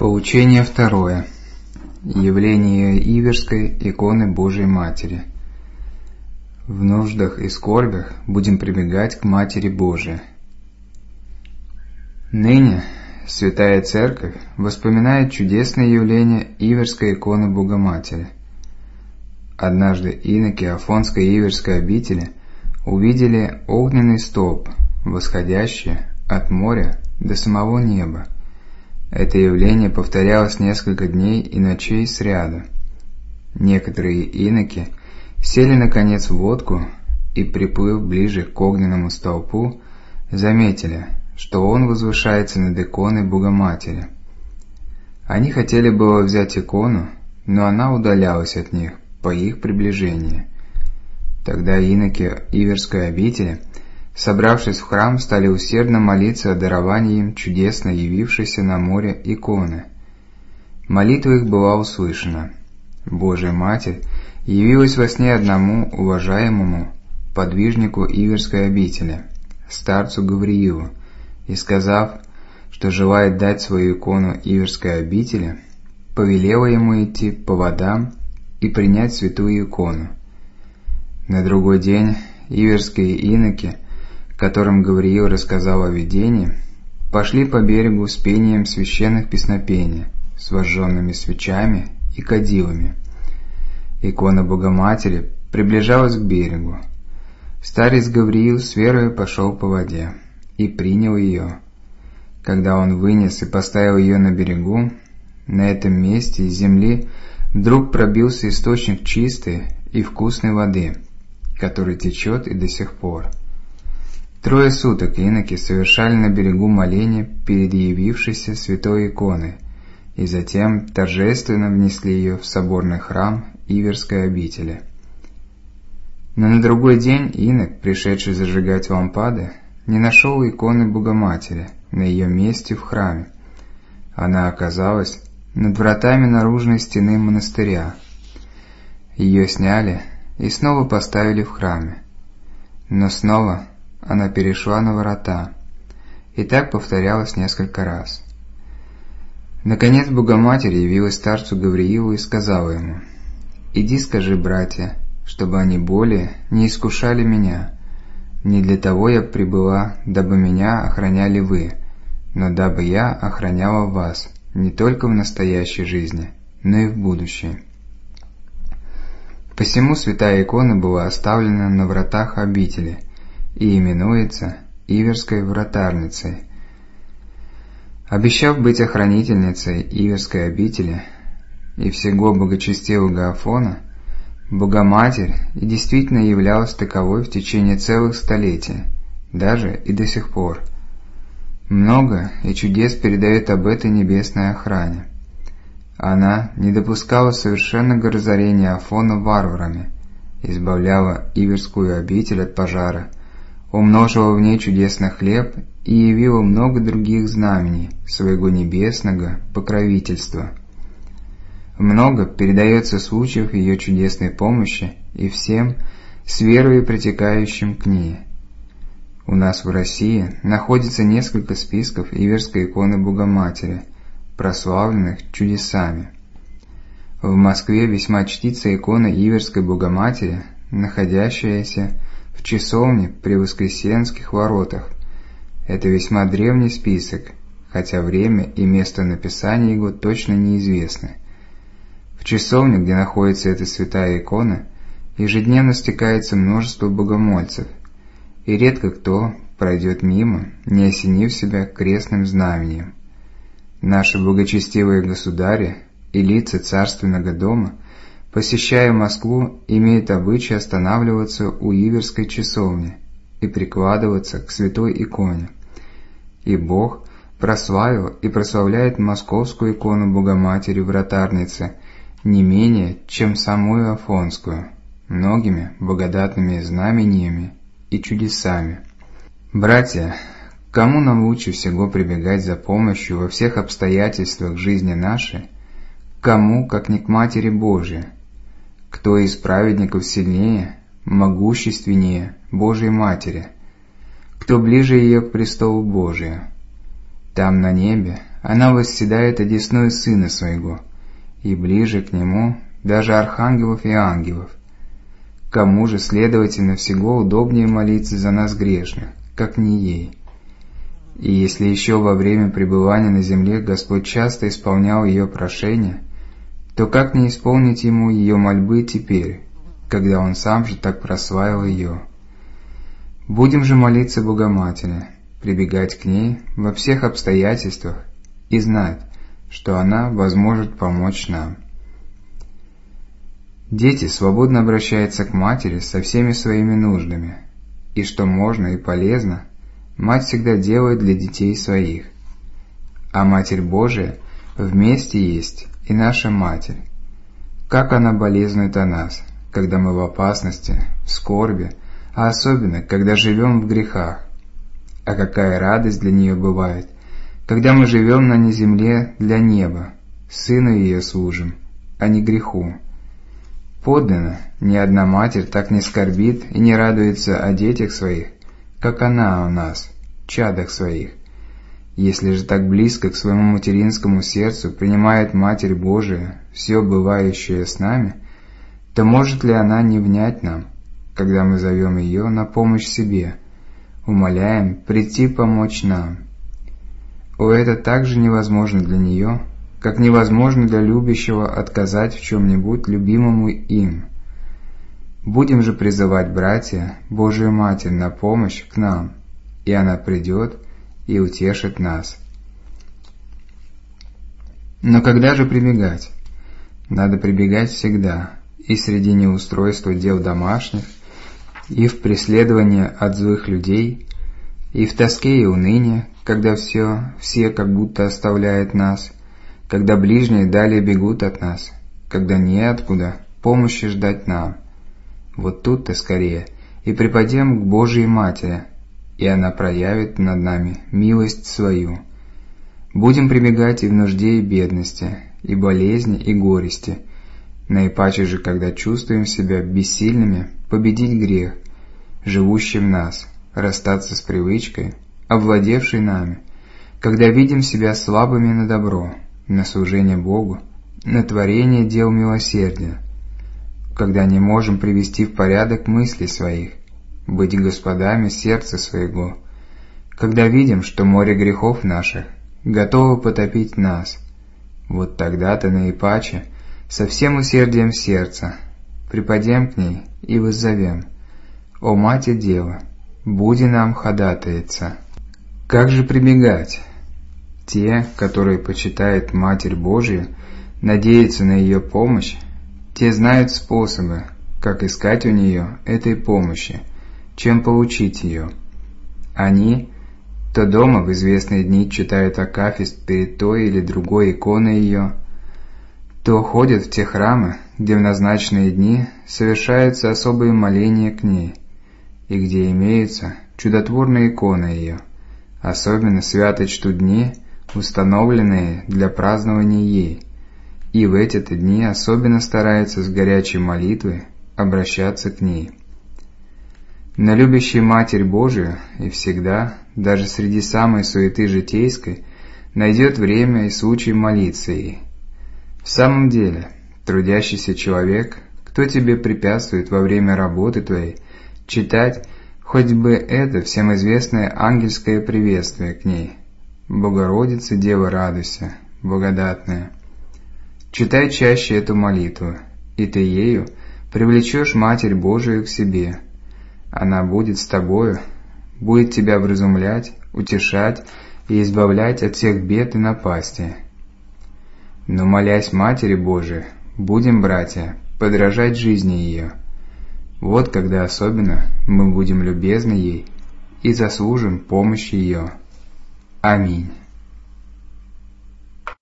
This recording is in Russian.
Поучение второе. Явление Иверской иконы Божией Матери. В нуждах и скорбях будем прибегать к Матери Божией. Ныне Святая Церковь воспоминает чудесное явление Иверской иконы Богоматери. Однажды иноки Афонской Иверской обители увидели огненный столб, восходящий от моря до самого неба. Это явление повторялось несколько дней и ночей сряду. Некоторые иноки сели наконец в лодку и, приплыв ближе к огненному столпу, заметили, что он возвышается над иконой Богоматери. Они хотели было взять икону, но она удалялась от них по их приближении. Тогда иноки Иверской обители, собравшись в храм, стали усердно молиться о даровании им чудесно явившейся на море иконы. Молитва их была услышана. Божья Матерь явилась во сне одному уважаемому подвижнику Иверской обители, старцу Гавриилу, и, сказав, что желает дать свою икону Иверской обители, повелела ему идти по водам и принять святую икону. На другой день иверские иноки, которым Гавриил рассказал о видении, пошли по берегу с пением священных песнопений, с зажженными свечами и кадилами. Икона Богоматери приближалась к берегу. Старец Гавриил с верой пошел по воде и принял ее. Когда он вынес и поставил ее на берегу, на этом месте из земли вдруг пробился источник чистой и вкусной воды, который течет и до сих пор. 3 суток иноки совершали на берегу моление перед явившейся святой иконой, и затем торжественно внесли ее в соборный храм Иверской обители. Но на другой день инок, пришедший зажигать лампады, не нашел иконы Богоматери на ее месте в храме. Она оказалась над вратами наружной стены монастыря. Ее сняли и снова поставили в храме. Но снова она перешла на врата, и так повторялось несколько раз. Наконец Богоматерь явилась старцу Гавриилу и сказала ему: «Иди скажи, братья, чтобы они более не искушали меня. Не для того я прибыла, дабы меня охраняли вы, но дабы я охраняла вас не только в настоящей жизни, но и в будущей». Посему святая икона была оставлена на вратах обители и именуется Иверской вратарницей. Обещав быть охранительницей Иверской обители и всего благочестивого Афона, Богоматерь и действительно являлась таковой в течение целых столетий, даже и до сих пор. Много и чудес передает об этой небесной охране. Она не допускала совершенного разорения Афона варварами, избавляла Иверскую обитель от пожара, умножила в ней чудесный хлеб и явила много других знамений своего небесного покровительства. Много передается случаев ее чудесной помощи и всем с верой притекающим к ней. У нас в России находится несколько списков Иверской иконы Богоматери, прославленных чудесами. В Москве весьма чтится икона Иверской Богоматери, находящаяся в часовне при Воскресенских воротах. Это весьма древний список, хотя время и место написания его точно неизвестны. В часовне, где находится эта святая икона, ежедневно стекается множество богомольцев, и редко кто пройдет мимо, не осенив себя крестным знамением. Наши благочестивые государи и лица царственного дома, посещая Москву, имеют обычай останавливаться у Иверской часовни и прикладываться к святой иконе. И Бог прославил и прославляет московскую икону Богоматери Вратарницы не менее, чем самую Афонскую, многими благодатными знамениями и чудесами. Братья, кому нам лучше всего прибегать за помощью во всех обстоятельствах жизни нашей? Кому, как не к Матери Божией? Кто из праведников сильнее, могущественнее Божией Матери? Кто ближе ее к престолу Божию? Там на небе, она восседает одесную Сына Своего, и ближе к Нему даже архангелов и ангелов. Кому же, следовательно, всего удобнее молиться за нас грешных, как не ей? И если еще во время пребывания на земле Господь часто исполнял ее прошения, то как не исполнить Ему ее мольбы теперь, когда Он сам же так прославил ее? Будем же молиться Богоматери, прибегать к ней во всех обстоятельствах и знать, что она возможет помочь нам. Дети свободно обращаются к матери со всеми своими нуждами, и что можно и полезно, мать всегда делает для детей своих. А Матерь Божия вместе есть и наша Матерь. Как она болезнует о нас, когда мы в опасности, в скорби, а особенно, когда живем в грехах. А какая радость для нее бывает, когда мы живем на земле для неба, Сыну ее служим, а не греху. Подлинно, ни одна матерь так не скорбит и не радуется о детях своих, как она о нас, чадах своих. Если же так близко к своему материнскому сердцу принимает Матерь Божия все бывающее с нами, то может ли она не внять нам, когда мы зовем ее на помощь себе, умоляем прийти помочь нам? О, это также невозможно для нее, как невозможно для любящего отказать в чем-нибудь любимому им. Будем же призывать, братья, Божию Матерь на помощь к нам, и она придет и утешит нас. Но когда же прибегать? Надо прибегать всегда, и среди неустройства дел домашних, и в преследовании от злых людей, и в тоске и унынии, когда все как будто оставляют нас, когда ближние далее бегут от нас, когда неоткуда помощи ждать нам. Вот тут-то скорее и припадем к Божией Матери, и она проявит над нами милость свою. Будем прибегать и в нужде, и бедности, и болезни, и горести, наипаче же, когда чувствуем себя бессильными победить грех, живущий в нас, расстаться с привычкой, овладевшей нами, когда видим себя слабыми на добро, на служение Богу, на творение дел милосердия, когда не можем привести в порядок мысли своих, быть господами сердца своего, когда видим, что море грехов наших готово потопить нас, вот тогда-то наипаче, со всем усердием сердца, припадем к ней и воззовем: «О, Мати Дева, буди нам ходатайца». Как же прибегать? Те, которые почитают Матерь Божию, надеются на ее помощь, те знают способы, как искать у нее этой помощи, чем получить ее. Они то дома в известные дни читают акафист перед той или другой иконой ее, то ходят в те храмы, где в назначенные дни совершаются особые моления к ней, и где имеются чудотворные иконы ее, особенно свято чтут дни, установленные для празднования ей, и в эти-то дни особенно стараются с горячей молитвой обращаться к ней. Но любящая Матерь Божия и всегда, даже среди самой суеты житейской, найдет время и случай молиться ей. В самом деле, трудящийся человек, кто тебе препятствует во время работы твоей читать хоть бы это всем известное ангельское приветствие к ней: «Богородица, Дева, радуйся, благодатная». Читай чаще эту молитву, и ты ею привлечешь Матерь Божию к себе. Она будет с тобою, будет тебя вразумлять, утешать и избавлять от всех бед и напастей. Но, молясь Матери Божией, будем, братья, подражать жизни ее. Вот когда особенно мы будем любезны ей и заслужим помощь ее. Аминь.